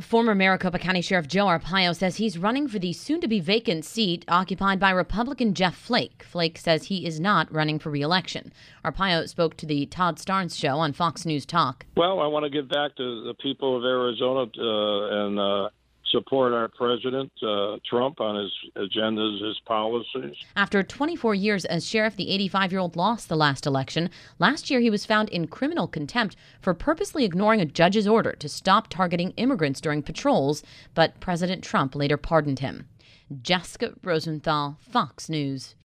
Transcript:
Former Maricopa County Sheriff Joe Arpaio says he's running for the soon-to-be vacant seat occupied by Republican Jeff Flake. Flake says he is not running for re-election. Arpaio spoke to the Todd Starnes Show on Fox News Talk. Well, I want to give back to the people of Arizona and support our president, Trump, on his agendas, his policies. After 24 years as sheriff, the 85-year-old lost the last election. Last year, he was found in criminal contempt for purposely ignoring a judge's order to stop targeting immigrants during patrols, but President Trump later pardoned him. Jessica Rosenthal, Fox News.